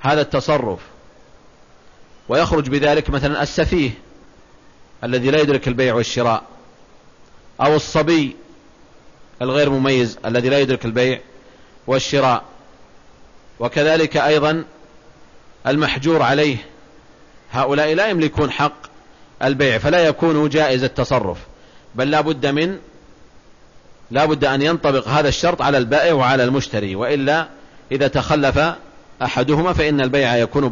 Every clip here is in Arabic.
هذا التصرف، ويخرج بذلك مثلا السفيه الذي لا يدرك البيع والشراء، أو الصبي الغير مميز الذي لا يدرك البيع والشراء، وكذلك أيضا المحجور عليه، هؤلاء لا يملكون حق البيع، فلا يكون جائز التصرف، بل لا بد أن ينطبق هذا الشرط على البائع وعلى المشتري، وإلا إذا تخلف أحدهما فإن البيع يكون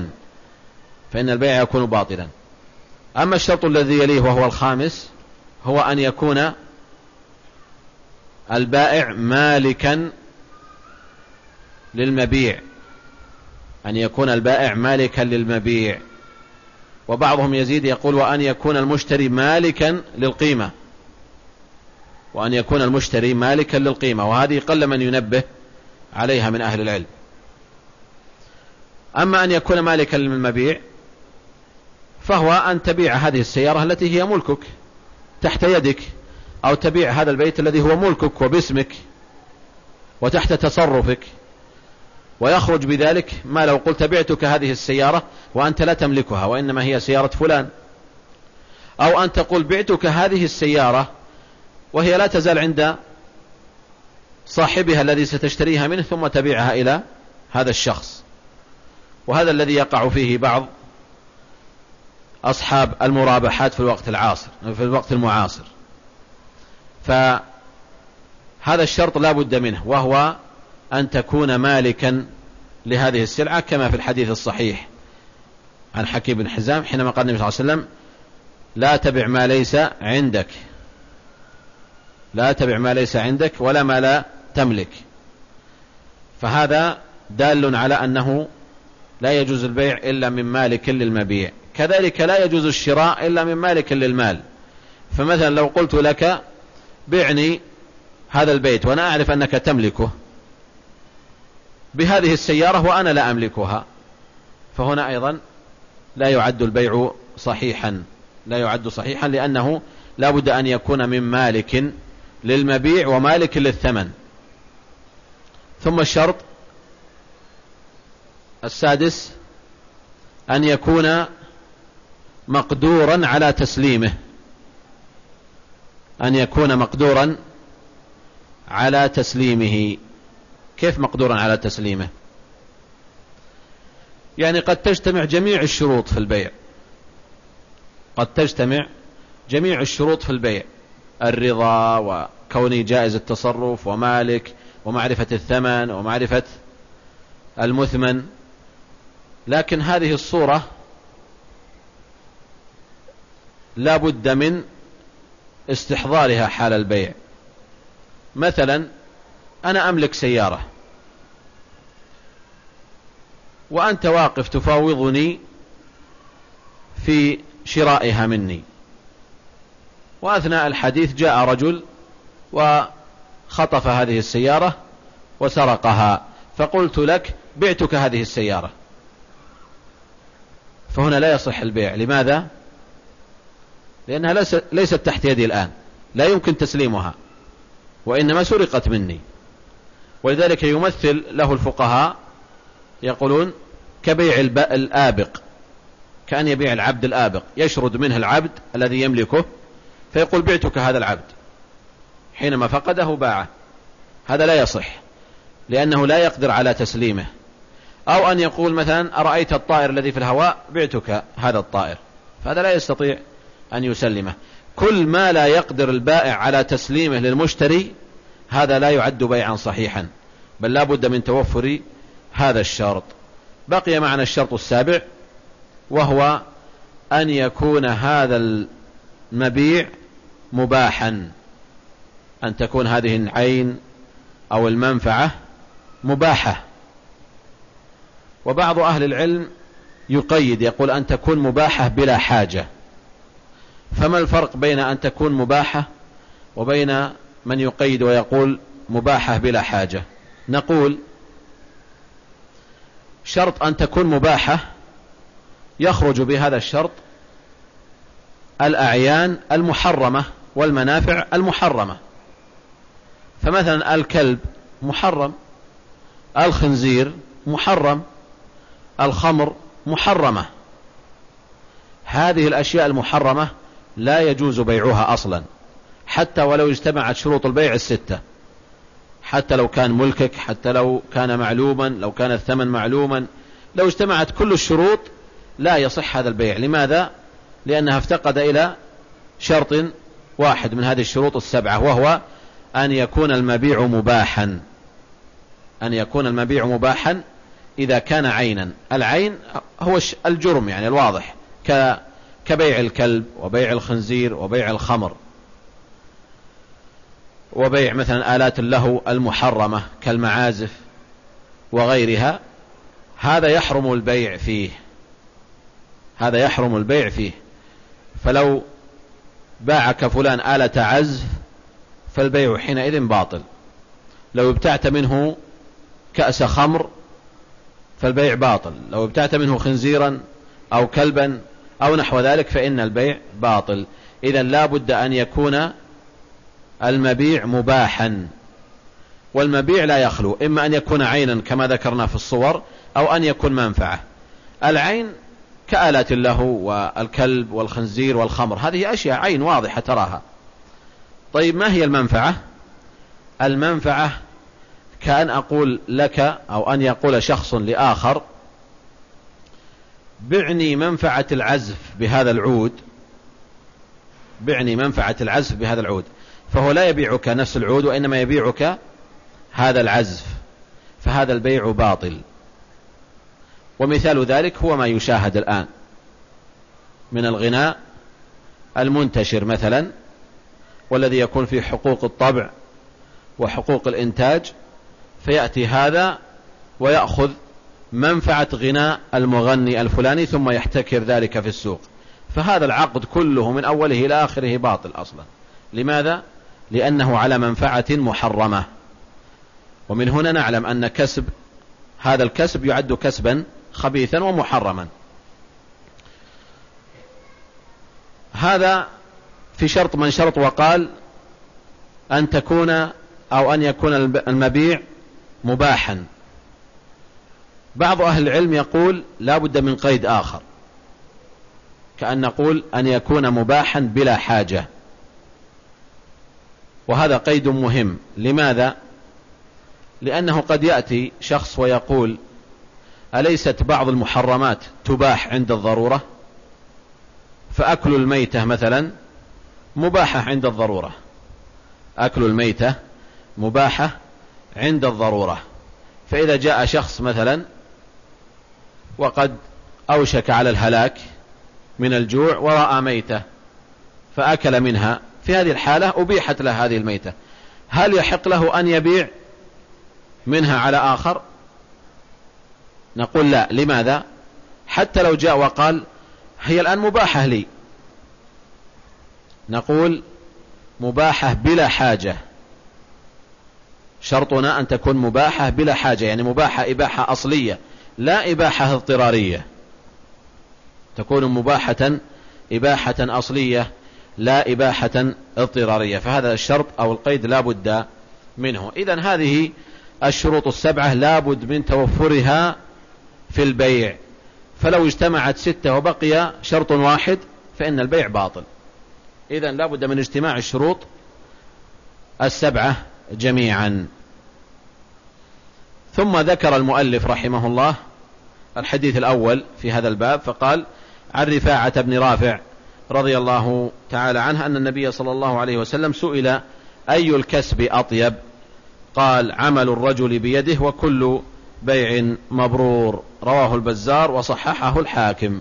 باطلا. أما الشرط الذي يليه وهو الخامس، هو أن يكون البائع مالكا للمبيع، وبعضهم يزيد يقول وأن يكون المشتري مالكا للقيمة، وهذه قل من ينبه عليها من أهل العلم. أما أن يكون مالكا للمبيع فهو أن تبيع هذه السيارة التي هي ملكك تحت يدك، أو تبيع هذا البيت الذي هو ملكك وباسمك وتحت تصرفك، ويخرج بذلك ما لو قلت بعتك هذه السيارة وأنت لا تملكها وإنما هي سيارة فلان، أو أن تقول بعتك هذه السيارة وهي لا تزال عند صاحبها الذي ستشتريها منه ثم تبيعها إلى هذا الشخص. وهذا الذي يقع فيه بعض أصحاب المرابحات في الوقت المعاصر. فهذا الشرط لا بد منه، وهو أن تكون مالكا لهذه السلعة، كما في الحديث الصحيح عن حكيم بن حزام حينما قال النبي صلى الله عليه وسلم لا تبع ما ليس عندك ولا ما لا تملك. فهذا دال على أنه لا يجوز البيع إلا من مالك للمبيع، كذلك لا يجوز الشراء إلا من مالك للمال. فمثلا لو قلت لك بعني هذا البيت وأنا أعرف أنك تملكه بهذه السيارة وأنا لا أملكها، فهنا أيضا لا يعد البيع صحيحا، لأنه لا بد أن يكون من مالك للمبيع ومالك للثمن. ثم الشرط السادس أن يكون مقدورا على تسليمه. كيف مقدورا على تسليمه؟ يعني قد تجتمع جميع الشروط في البيع، الرضا وكوني جائز التصرف ومالك ومعرفة الثمن ومعرفة المثمن، لكن هذه الصورة لا بد من استحضارها حال البيع. مثلا أنا أملك سيارة وأنت واقف تفاوضني في شرائها مني، وأثناء الحديث جاء رجل وخطف هذه السيارة وسرقها، فقلت لك بعتك هذه السيارة، فهنا لا يصح البيع. لماذا؟ لأنها ليست تحت يدي الآن، لا يمكن تسليمها، وإنما سرقت مني. ولذلك يمثل له الفقهاء يقولون كبيع الآبق، كأن يبيع العبد الآبق، يشرد منه العبد الذي يملكه فيقول بعتك هذا العبد، حينما فقده باعه. هذا لا يصح لأنه لا يقدر على تسليمه. أو أن يقول مثلا أرأيت الطائر الذي في الهواء بعتك هذا الطائر، فهذا لا يستطيع أن يسلمه. كل ما لا يقدر البائع على تسليمه للمشتري هذا لا يعد بيعا صحيحا، بل لا بد من توفر هذا الشرط. بقي معنا الشرط السابع، وهو أن يكون هذا المبيع مباحا، أن تكون هذه العين أو المنفعة مباحة. وبعض أهل العلم يقيد، يقول أن تكون مباحة بلا حاجة. فما الفرق بين أن تكون مباحة وبين من يقيد ويقول مباحة بلا حاجة؟ نقول شرط أن تكون مباحة يخرج بهذا الشرط الأعيان المحرمة والمنافع المحرمة. فمثلا الكلب محرم، الخنزير محرم، الخمر محرمة، هذه الأشياء المحرمة لا يجوز بيعها أصلا، حتى ولو اجتمعت شروط البيع الستة، حتى لو كان ملكك، حتى لو كان معلوما، لو كان الثمن معلوما، لو اجتمعت كل الشروط لا يصح هذا البيع. لماذا؟ لأنها افتقد إلى شرط واحد من هذه الشروط السبعة، وهو أن يكون المبيع مباحا. أن يكون المبيع مباحا إذا كان عينا. العين هو الجرم يعني الواضح، كبيع الكلب وبيع الخنزير وبيع الخمر، وبيع مثلا آلات اللهو المحرمة كالمعازف وغيرها، هذا يحرم البيع فيه، هذا يحرم البيع فيه. فلو باعك فلان آلة عزف فالبيع حينئذ باطل. لو ابتعت منه كأس خمر فالبيع باطل. لو ابتعت منه خنزيرا أو كلبا أو نحو ذلك فإن البيع باطل. إذن لا بد أن يكون المبيع مباحا. والمبيع لا يخلو، إما أن يكون عينا كما ذكرنا في الصور، أو أن يكون منفعة. العين كآلات اللهو والكلب والخنزير والخمر، هذه أشياء عين واضحة تراها. طيب ما هي المنفعة؟ المنفعة كأن أقول لك أو أن يقول شخص لآخر بعني منفعة العزف بهذا العود، بعني منفعة العزف بهذا العود، فهو لا يبيعك نفس العود وإنما يبيعك هذا العزف، فهذا البيع باطل. ومثال ذلك هو ما يشاهد الآن من الغناء المنتشر مثلا، والذي يكون فيه حقوق الطبع وحقوق الإنتاج، فيأتي هذا ويأخذ منفعة غناء المغني الفلاني ثم يحتكر ذلك في السوق، فهذا العقد كله من أوله إلى آخره باطل أصلا. لماذا؟ لأنه على منفعة محرمة. ومن هنا نعلم أن كسب هذا الكسب يعد كسبا خبيثا ومحرما. هذا في شرط من شرط وقال أن تكون أو أن يكون المبيع مباحا. بعض أهل العلم يقول لا بد من قيد آخر، كأن نقول أن يكون مباحا بلا حاجة، وهذا قيد مهم. لماذا؟ لأنه قد يأتي شخص ويقول أليست بعض المحرمات تباح عند الضرورة؟ فأكل الميتة مثلا مباحة عند الضرورة، أكل الميتة مباحة عند الضرورة. فإذا جاء شخص مثلا وقد أوشك على الهلاك من الجوع ورأى ميتة فأكل منها، في هذه الحالة أبيحت له هذه الميتة، هل يحق له أن يبيع منها على آخر؟ نقول لا. لماذا؟ حتى لو جاء وقال هي الآن مباحة لي، نقول مباحة بلا حاجة. شرطنا أن تكون مباحة بلا حاجة، يعني مباحة إباحة أصلية لا إباحة اضطرارية، تكون مباحة إباحة أصلية لا إباحة اضطرارية. فهذا الشرط أو القيد لا بد منه. إذن هذه الشروط السبعة لا بد من توفرها في البيع، فلو اجتمعت 6 وبقي شرط واحد فإن البيع باطل. إذن لا بد من اجتماع الشروط السبعة جميعا. ثم ذكر المؤلف رحمه الله الحديث الأول في هذا الباب، فقال عن رفاعة بن رافع رضي الله تعالى عنه أن النبي صلى الله عليه وسلم سئل أي الكسب أطيب؟ قال عمل الرجل بيده وكل بيع مبرور. رواه البزار وصححه الحاكم.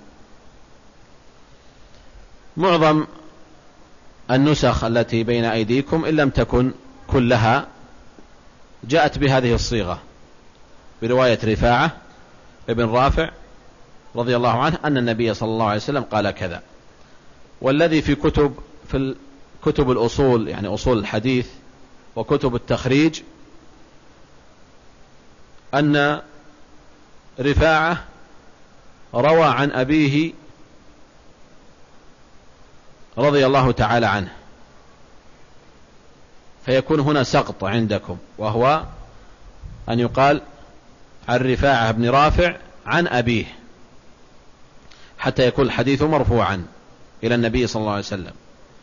معظم النسخ التي بين أيديكم إن لم تكن كلها جاءت بهذه الصيغة برواية رفاعة ابن رافع رضي الله عنه أن النبي صلى الله عليه وسلم قال كذا. والذي في كتب الأصول، يعني أصول الحديث وكتب التخريج، أن رفاعة روى عن أبيه رضي الله تعالى عنه، فيكون هنا سقط عندكم، وهو أن يقال عن رفاعة بن رافع عن أبيه حتى يكون الحديث مرفوعا إلى النبي صلى الله عليه وسلم.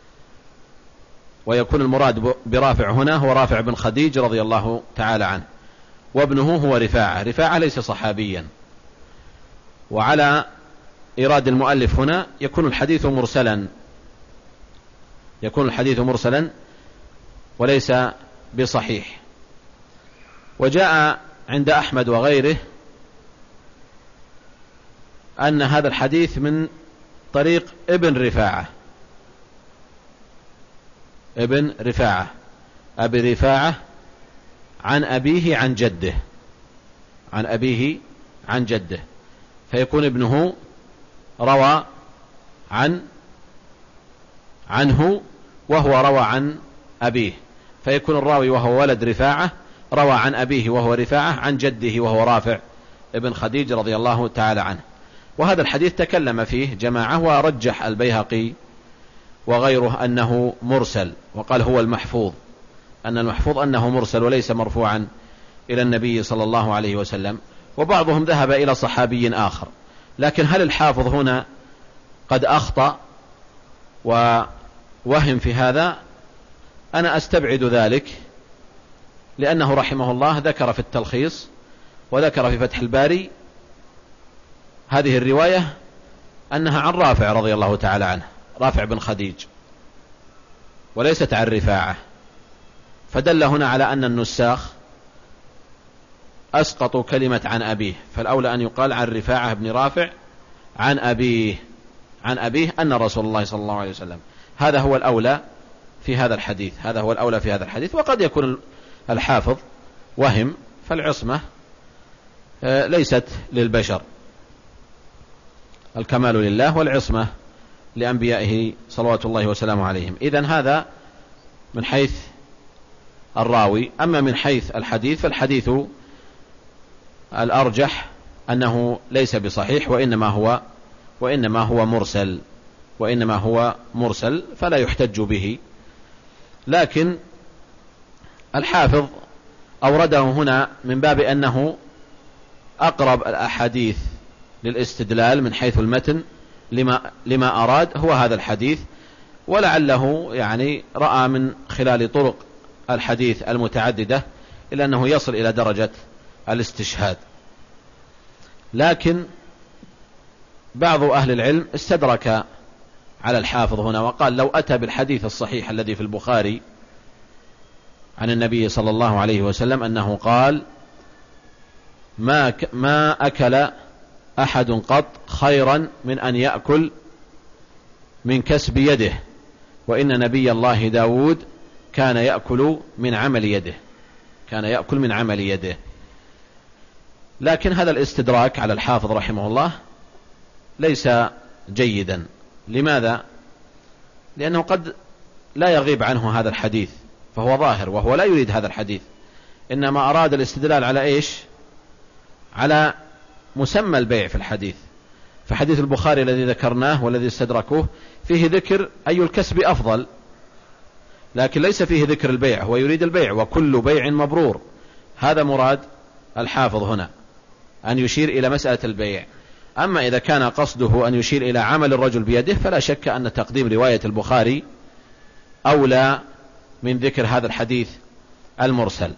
ويكون المراد برافع هنا هو رافع بن خديج رضي الله تعالى عنه، وابنه هو رفاعة. رفاعة ليس صحابيا. وعلى إيراد المؤلف هنا يكون الحديث مرسلا، يكون الحديث مرسلا وليس بصحيح. وجاء عند أحمد وغيره أن هذا الحديث من طريق ابن رفاعة، ابن رفاعة أبي رفاعة عن أبيه عن جده، عن أبيه عن جده، فيكون ابنه روى عنه وهو روى عن أبيه، فيكون الراوي وهو ولد رفاعة روى عن أبيه وهو رفاعة عن جده وهو رافع ابن خديج رضي الله تعالى عنه. وهذا الحديث تكلم فيه جماعة، ورجح البيهقي وغيره أنه مرسل، وقال هو المحفوظ، أن المحفوظ أنه مرسل وليس مرفوعا إلى النبي صلى الله عليه وسلم. وبعضهم ذهب إلى صحابي آخر. لكن هل الحافظ هنا قد أخطأ ووهم في هذا؟ أنا أستبعد ذلك، لأنه رحمه الله ذكر في التلخيص وذكر في فتح الباري هذه الرواية أنها عن رافع رضي الله تعالى عنه، رافع بن خديج، وليست عن رفاعة، فدل هنا على أن النساخ أسقطوا كلمة عن أبيه، فالأولى أن يقال عن رفاعة بن رافع عن أبيه، عن أبيه أن رسول الله صلى الله عليه وسلم. هذا هو الأولى في هذا الحديث، هذا هو الأولى في هذا الحديث. وقد يكون الحافظ وهم، فالعصمة ليست للبشر، الكمال لله والعصمة لأنبيائه صلوات الله وسلامه عليهم. إذن هذا من حيث الراوي. أما من حيث الحديث فالحديث الأرجح أنه ليس بصحيح، وإنما هو مرسل فلا يحتج به. لكن الحافظ أورده هنا من باب أنه أقرب الأحاديث للاستدلال من حيث المتن لما أراد هو هذا الحديث، ولعله يعني رأى من خلال طرق الحديث المتعددة إلا أنه يصل إلى درجة الاستشهاد. لكن بعض أهل العلم استدرك على الحافظ هنا وقال لو أتى بالحديث الصحيح الذي في البخاري عن النبي صلى الله عليه وسلم أنه قال ما أكل أحد قط خيرا من أن يأكل من كسب يده، وإن نبي الله داود كان يأكل من عمل يده. لكن هذا الاستدراك على الحافظ رحمه الله ليس جيدا. لماذا؟ لأنه قد لا يغيب عنه هذا الحديث، فهو ظاهر وهو لا يريد هذا الحديث، إنما أراد الاستدلال على إيش؟ على مسمى البيع في الحديث. فحديث البخاري الذي ذكرناه والذي استدركوه فيه ذكر أي الكسب أفضل، لكن ليس فيه ذكر البيع، هو يريد البيع وكل بيع مبرور. هذا مراد الحافظ هنا، أن يشير إلى مسألة البيع. أما إذا كان قصده أن يشير إلى عمل الرجل بيده فلا شك أن تقديم رواية البخاري أولى من ذكر هذا الحديث المرسل.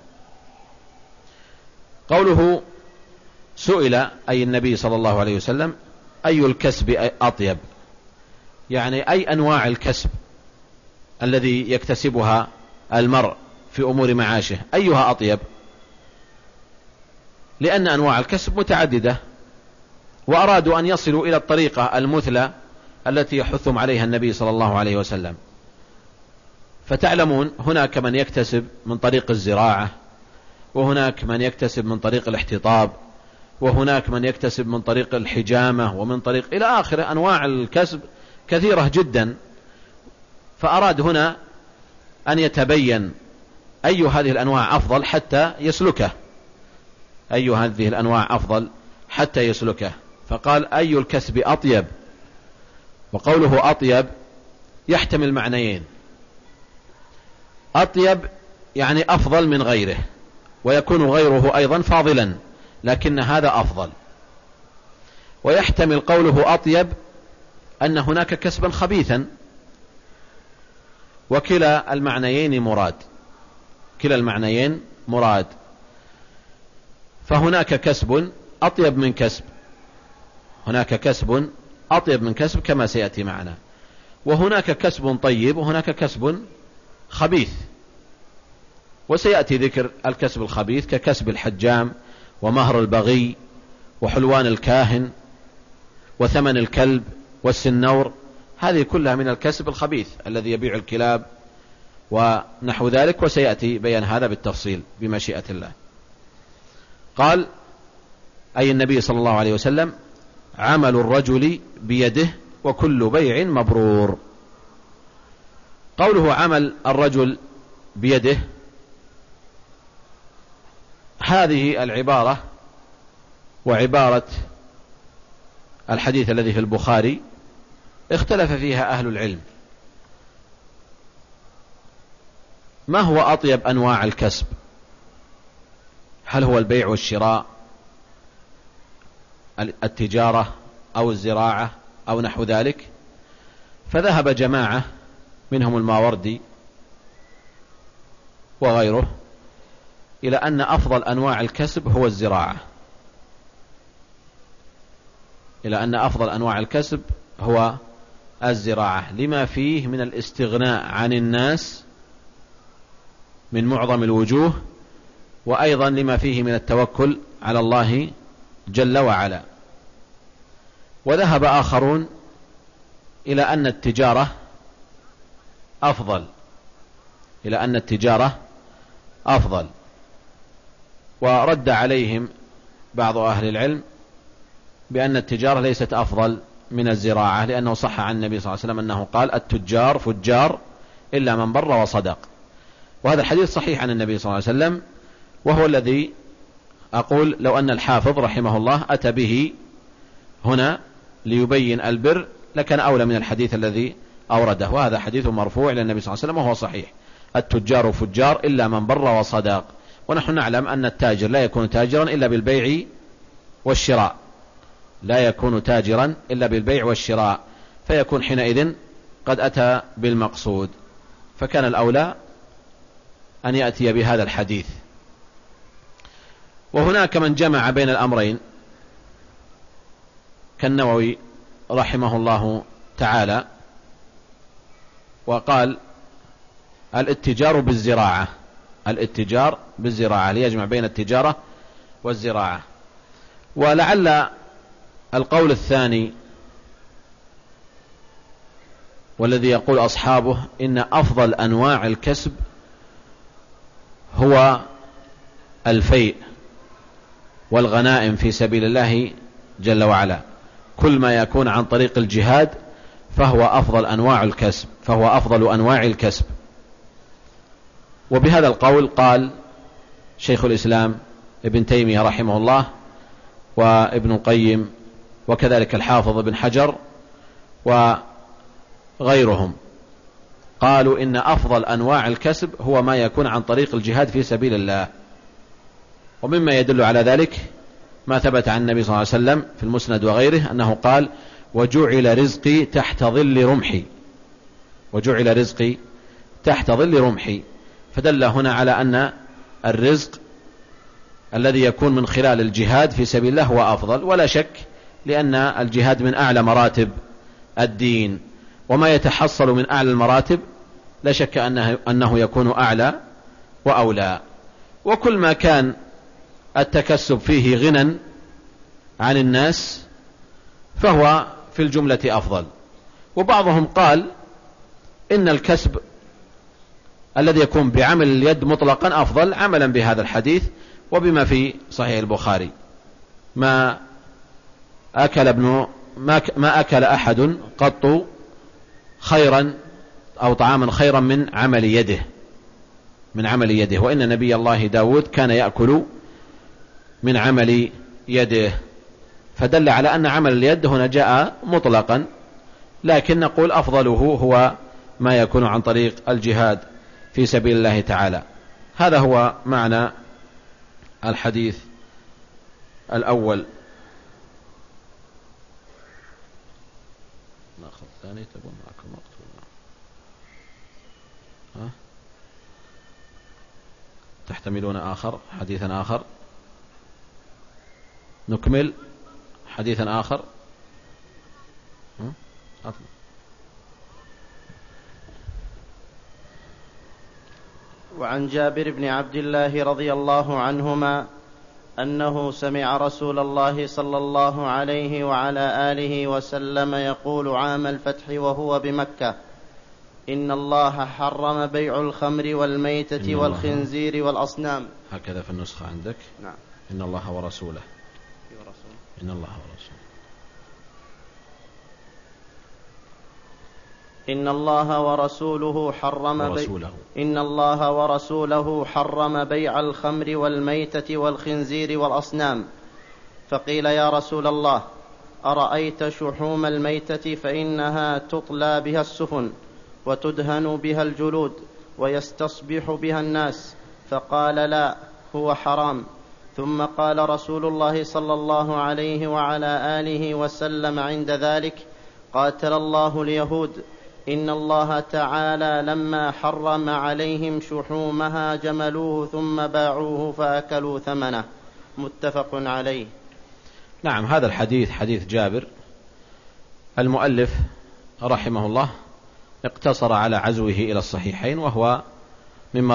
قوله سئل أي النبي صلى الله عليه وسلم أي الكسب أطيب، يعني أي أنواع الكسب الذي يكتسبها المرء في أمور معاشه أيها أطيب؟ لأن أنواع الكسب متعددة، وأرادوا أن يصلوا إلى الطريقة المثلى التي يحثهم عليها النبي صلى الله عليه وسلم. فتعلمون هناك من يكتسب من طريق الزراعة، وهناك من يكتسب من طريق الاحتطاب، وهناك من يكتسب من طريق الحجامة، ومن طريق إلى آخر. أنواع الكسب كثيرة جدا، فأراد هنا أن يتبين أي هذه الأنواع أفضل حتى يسلكه، أي هذه الأنواع أفضل حتى يسلكه، فقال أي الكسب أطيب. وقوله أطيب يحتمل معنيين: أطيب يعني أفضل من غيره، ويكون غيره أيضا فاضلا، لكن هذا أفضل. ويحتمل قوله أطيب أن هناك كسبا خبيثا، وكلا المعنيين مراد، كلا المعنيين مراد. فهناك كسب أطيب من كسب، هناك كسب أطيب من كسب كما سيأتي معنا، وهناك كسب طيب وهناك كسب خبيث. وسيأتي ذكر الكسب الخبيث ككسب الحجام ومهر البغي وحلوان الكاهن وثمن الكلب والسنور، هذه كلها من الكسب الخبيث الذي يبيع الكلاب ونحو ذلك، وسيأتي بيان هذا بالتفصيل بمشيئة الله. قال أي النبي صلى الله عليه وسلم: عمل الرجل بيده وكل بيع مبرور. قوله عمل الرجل بيده، هذه العبارة وعبارة الحديث الذي في البخاري اختلف فيها أهل العلم. ما هو أطيب أنواع الكسب؟ هل هو البيع والشراء، التجارة أو الزراعة أو نحو ذلك؟ فذهب جماعة منهم الماوردي وغيره إلى أن أفضل أنواع الكسب هو الزراعة، إلى أن أفضل أنواع الكسب هو الزراعة، لما فيه من الاستغناء عن الناس من معظم الوجوه، وأيضا لما فيه من التوكل على الله جل وعلا. وذهب آخرون إلى أن التجارة أفضل، إلى أن التجارة أفضل، ورد عليهم بعض أهل العلم بأن التجارة ليست أفضل من الزراعة، لأنه صح عن النبي صلى الله عليه وسلم أنه قال: التجار فجار إلا من بر وصدق. وهذا الحديث صحيح عن النبي صلى الله عليه وسلم، وهو الذي أقول لو أن الحافظ رحمه الله أتى به هنا ليبين البر لكان أولى من الحديث الذي أورده، وهذا حديث مرفوع إلى النبي صلى الله عليه وسلم وهو صحيح: التجار فجار إلا من بر وصدق. ونحن نعلم أن التاجر لا يكون تاجرا إلا بالبيع والشراء، لا يكون تاجرا إلا بالبيع والشراء، فيكون حينئذ قد أتى بالمقصود، فكان الأولى أن يأتي بهذا الحديث. وهناك من جمع بين الأمرين كالنووي رحمه الله تعالى، وقال: الاتجار بالزراعة، الاتجار بالزراعة، ليجمع بين التجارة والزراعة. ولعل القول الثاني والذي يقول أصحابه إن أفضل أنواع الكسب هو الفيء والغنائم في سبيل الله جل وعلا، كل ما يكون عن طريق الجهاد فهو أفضل أنواع الكسب، فهو أفضل أنواع الكسب. وبهذا القول قال شيخ الإسلام ابن تيمية رحمه الله وابن القيم وكذلك الحافظ ابن حجر وغيرهم، قالوا إن أفضل أنواع الكسب هو ما يكون عن طريق الجهاد في سبيل الله. ومما يدل على ذلك ما ثبت عن النبي صلى الله عليه وسلم في المسند وغيره أنه قال: وجعل رزقي تحت ظل رمحي، وجعل رزقي تحت ظل رمحي. فدل هنا على أن الرزق الذي يكون من خلال الجهاد في سبيل الله هو أفضل، ولا شك، لأن الجهاد من أعلى مراتب الدين، وما يتحصل من أعلى المراتب لا شك أنه يكون أعلى وأولى. وكل ما كان التكسب فيه غنى عن الناس فهو في الجملة أفضل. وبعضهم قال إن الكسب الذي يكون بعمل اليد مطلقا أفضل، عملا بهذا الحديث وبما في صحيح البخاري: ما أكل أحد قط خيرا أو طعاما خيرا من عمل يده، من عمل يده. وإن نبي الله داود كان يأكل من عمل يده، فدل على أن عمل اليد هنا جاء مطلقا، لكن نقول أفضله هو ما يكون عن طريق الجهاد في سبيل الله تعالى. هذا هو معنى الحديث الأول. آخر ثاني تبون معكم وقت ولا تحتملون آخر حديثا آخر؟ نكمل حديثا آخر. أطلع. وعن جابر بن عبد الله رضي الله عنهما أنه سمع رسول الله صلى الله عليه وعلى آله وسلم يقول عام الفتح وهو بمكة: إن الله حرم بيع الخمر والميتة والخنزير والأصنام. هكذا في النسخة عندك؟ نعم. إن الله ورسوله. إن الله ورسوله. إن الله ورسوله حرم بيع الخمر والميتة والخنزير والأصنام. فقيل: يا رسول الله، أرأيت شحوم الميتة فإنها تطلى بها السفن وتدهن بها الجلود ويستصبح بها الناس. فقال: لا، هو حرام. ثم قال رسول الله صلى الله عليه وعلى آله وسلم عند ذلك: قاتل الله اليهود، إن الله تعالى لما حرم عليهم شحومها جملوه ثم باعوه فأكلوا ثمنه. متفق عليه. نعم، هذا الحديث حديث جابر. المؤلف رحمه الله اقتصر على عزوه إلى الصحيحين، وهو مما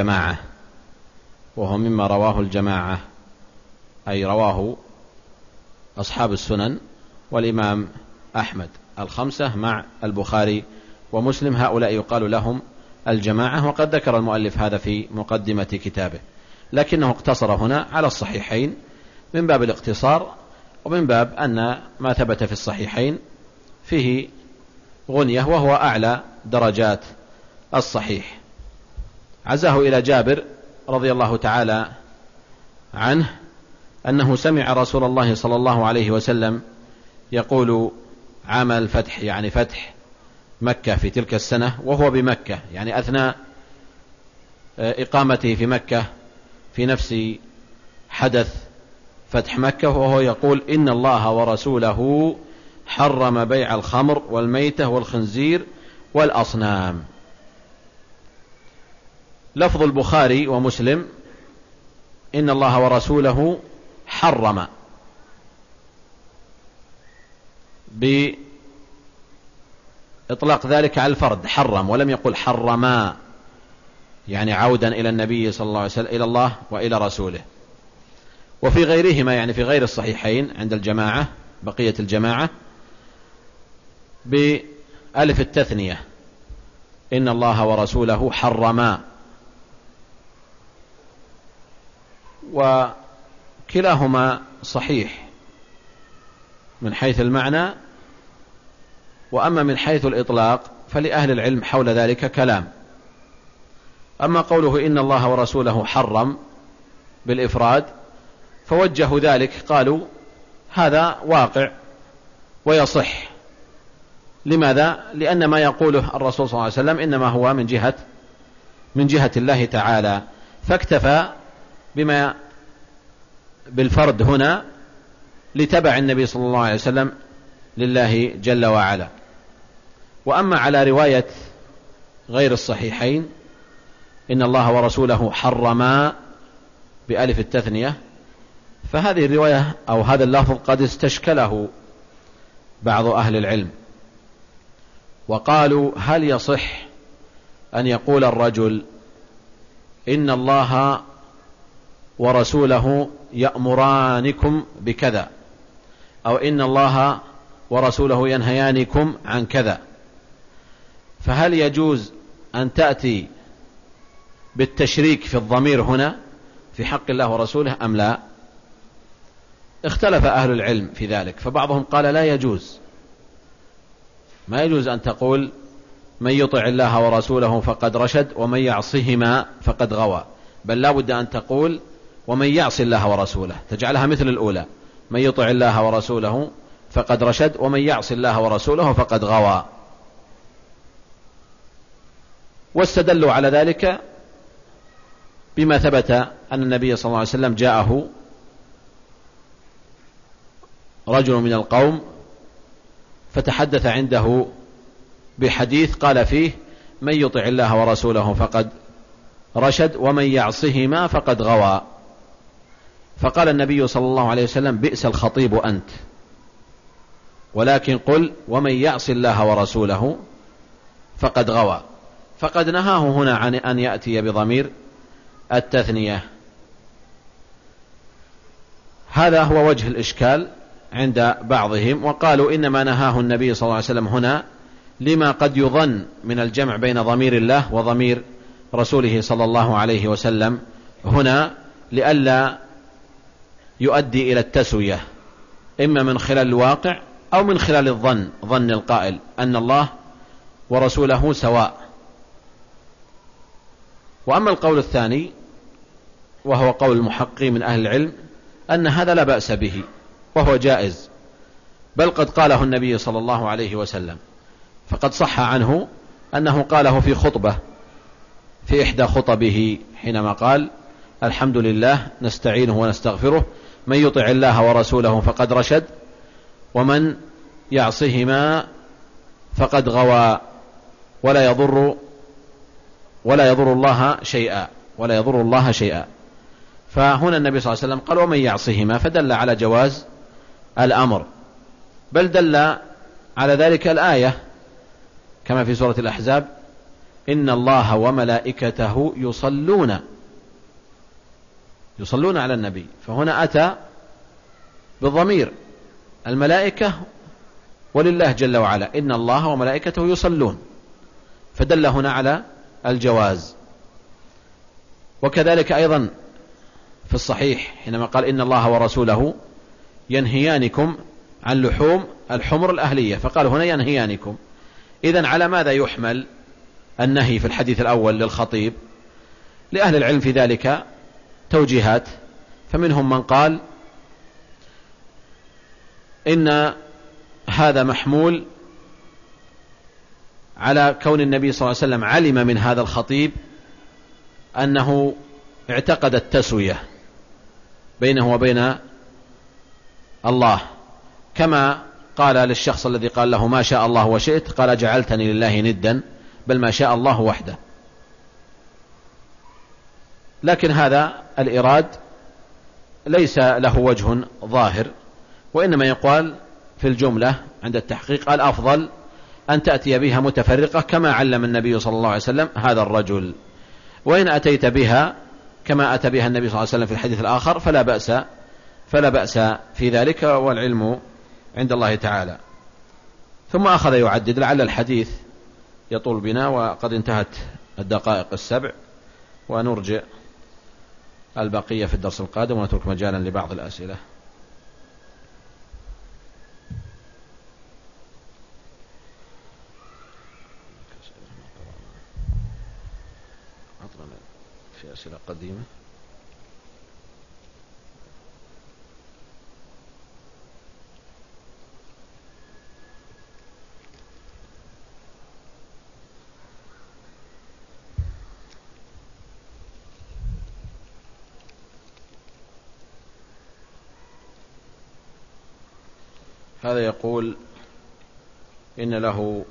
رواه الجماعة، أي رواه أصحاب السنن والإمام أحمد، الخمسة مع البخاري ومسلم، هؤلاء يقال لهم الجماعة. وقد ذكر المؤلف هذا في مقدمة كتابه، لكنه اقتصر هنا على الصحيحين من باب الاقتصار، ومن باب أن ما ثبت في الصحيحين فيه غنية، وهو أعلى درجات الصحيح. عزاه إلى جابر رضي الله تعالى عنه أنه سمع رسول الله صلى الله عليه وسلم يقول عام الفتح، يعني فتح مكة في تلك السنة، وهو بمكة، يعني أثناء إقامته في مكة في نفس حدث فتح مكة، وهو يقول: إن الله ورسوله حرم بيع الخمر والميتة والخنزير والأصنام. لفظ البخاري ومسلم: إن الله ورسوله حرم، بإطلاق ذلك على الفرد، حرم، ولم يقل حرما، يعني عودا إلى النبي صلى الله عليه وسلم، إلى الله وإلى رسوله. وفي غيرهما، يعني في غير الصحيحين عند الجماعة، بقية الجماعة، بألف التثنية: إن الله ورسوله حرما. وكلاهما صحيح من حيث المعنى، وأما من حيث الإطلاق فلأهل العلم حول ذلك كلام. أما قوله إن الله ورسوله حرم بالإفراد، فوجهوا ذلك، قالوا هذا واقع ويصح. لماذا؟ لأن ما يقوله الرسول صلى الله عليه وسلم إنما هو من جهة الله تعالى، فاكتفى بما بالفرد هنا لتبع النبي صلى الله عليه وسلم لله جل وعلا. وأما على رواية غير الصحيحين إن الله ورسوله حرما بألف التثنية، فهذه الرواية أو هذا اللفظ قد استشكله بعض أهل العلم، وقالوا: هل يصح أن يقول الرجل إن الله ورسوله يأمرانكم بكذا، أو إن الله ورسوله ينهيانكم عن كذا، فهل يجوز أن تأتي بالتشريك في الضمير هنا في حق الله ورسوله أم لا؟ اختلف أهل العلم في ذلك، فبعضهم قال لا يجوز، ما يجوز أن تقول من يطع الله ورسوله فقد رشد ومن يعصهما فقد غوى، بل لا بد أن تقول ومن يعص الله ورسوله، تجعلها مثل الأولى: من يطع الله ورسوله فقد رشد ومن يعص الله ورسوله فقد غوى. واستدلوا على ذلك بما ثبت أن النبي صلى الله عليه وسلم جاءه رجل من القوم فتحدث عنده بحديث قال فيه: من يطع الله ورسوله فقد رشد ومن يعصهما فقد غوى. فقال النبي صلى الله عليه وسلم: بئس الخطيب أنت، ولكن قل ومن يعص الله ورسوله فقد غوى. فقد نهاه هنا عن أن يأتي بضمير التثنية. هذا هو وجه الإشكال عند بعضهم، وقالوا إنما نهاه النبي صلى الله عليه وسلم هنا لما قد يظن من الجمع بين ضمير الله وضمير رسوله صلى الله عليه وسلم هنا، لئلا يؤدي إلى التسوية، إما من خلال الواقع أو من خلال الظن، ظن القائل أن الله ورسوله سواء. وأما القول الثاني وهو قول المحققين من أهل العلم أن هذا لا بأس به وهو جائز، بل قد قاله النبي صلى الله عليه وسلم، فقد صح عنه أنه قاله في خطبة في إحدى خطبه حينما قال: الحمد لله نستعينه ونستغفره، من يطع الله ورسوله فقد رشد ومن يعصهما فقد غوى ولا يضر الله شيئا. فهنا النبي صلى الله عليه وسلم قال: ومن يعصهما، فدل على جواز الأمر، بل دل على ذلك الآية كما في سورة الأحزاب: إن الله وملائكته يصلون على النبي. فهنا أتى بالضمير الملائكة ولله جل وعلا، إن الله وملائكته يصلون، فدل هنا على الجواز. وكذلك أيضا في الصحيح حينما قال: إن الله ورسوله ينهيانكم عن لحوم الحمر الأهلية، فقال هنا ينهيانكم. إذن على ماذا يحمل النهي في الحديث الأول للخطيب؟ لأهل العلم في ذلك توجيهات، فمنهم من قال إن هذا محمول على كون النبي صلى الله عليه وسلم علم من هذا الخطيب أنه اعتقد التسوية بينه وبين الله، كما قال للشخص الذي قال له: ما شاء الله وشئت، قال: جعلتني لله ندا، بل ما شاء الله وحده. لكن هذا الإراد ليس له وجه ظاهر، وإنما يقال في الجملة عند التحقيق: الأفضل أن تأتي بها متفرقة كما علم النبي صلى الله عليه وسلم هذا الرجل، وإن أتيت بها كما أتى بها النبي صلى الله عليه وسلم في الحديث الآخر فلا بأس في ذلك، والعلم عند الله تعالى. ثم أخذ يعدد، لعل الحديث يطول بنا وقد انتهت الدقائق 7، ونرجع البقية في الدرس القادم ونترك مجالا لبعض الأسئلة. في أسئلة قديمة. هذا يقول إن له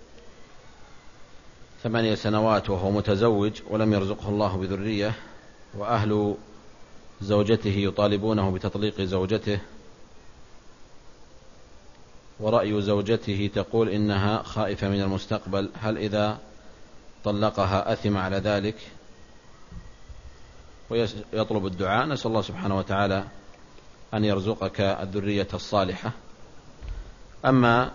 8 سنوات وهو متزوج ولم يرزقه الله بذرية، وأهل زوجته يطالبونه بتطليق زوجته، ورأي زوجته تقول إنها خائفة من المستقبل، هل إذا طلقها أثم على ذلك؟ ويطلب الدعاء. نسأل الله سبحانه وتعالى أن يرزقك الذرية الصالحة. أما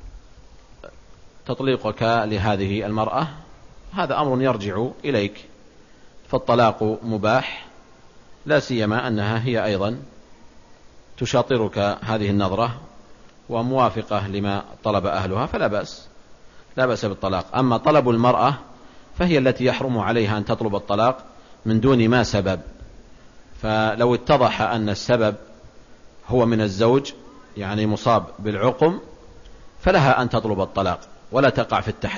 تطليقك لهذه المرأة هذا أمر يرجع إليك، فالطلاق مباح، لا سيما أنها هي أيضا تشاطرك هذه النظرة وموافقة لما طلب أهلها، فلا بأس بالطلاق. أما طلب المرأة فهي التي يحرم عليها أن تطلب الطلاق من دون ما سبب، فلو اتضح أن السبب هو من الزوج يعني مصاب بالعقم فلها أن تطلب الطلاق ولا تقع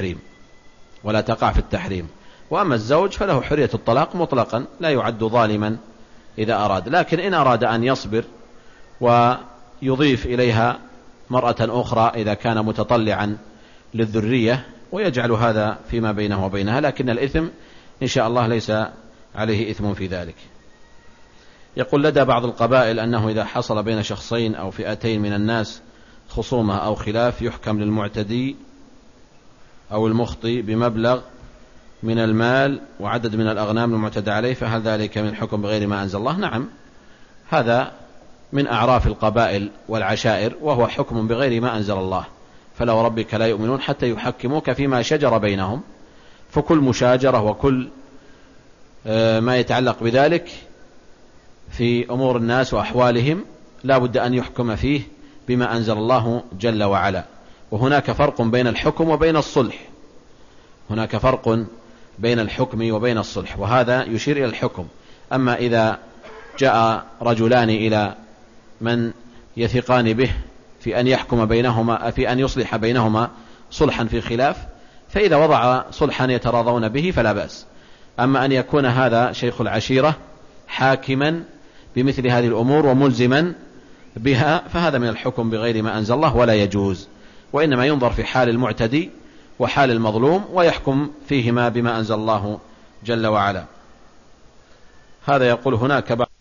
في التحريم. وأما الزوج فله حرية الطلاق مطلقا، لا يعد ظالما إذا أراد، لكن إن أراد أن يصبر ويضيف إليها مرأة أخرى إذا كان متطلعا للذرية، ويجعل هذا فيما بينه وبينها، لكن الإثم إن شاء الله ليس عليه إثم في ذلك. يقول لدى بعض القبائل أنه إذا حصل بين شخصين أو فئتين من الناس خصومة أو خلاف يحكم للمعتدي أو المخطئ بمبلغ من المال وعدد من الأغنام المعتدى عليه، فهل ذلك من الحكم بغير ما أنزل الله؟ نعم، هذا من أعراف القبائل والعشائر، وهو حكم بغير ما أنزل الله. فلا وربك لا يؤمنون حتى يحكموك فيما شجر بينهم. فكل مشاجرة وكل ما يتعلق بذلك في أمور الناس وأحوالهم لا بد أن يحكم فيه بما أنزل الله جل وعلا. وهناك فرق بين الحكم وبين الصلح، هناك فرق بين الحكم وبين الصلح، وهذا يشير إلى الحكم. أما إذا جاء رجلان إلى من يثقان به في أن يحكم بينهما، في أن يصلح بينهما صلحا في خلاف، فإذا وضع صلحا يتراضون به فلا بأس. أما أن يكون هذا شيخ العشيرة حاكما بمثل هذه الأمور وملزما بها، فهذا من الحكم بغير ما أنزل الله ولا يجوز، وإنما ينظر في حال المعتدي وحال المظلوم ويحكم فيهما بما أنزل الله جل وعلا. هذا يقول هناك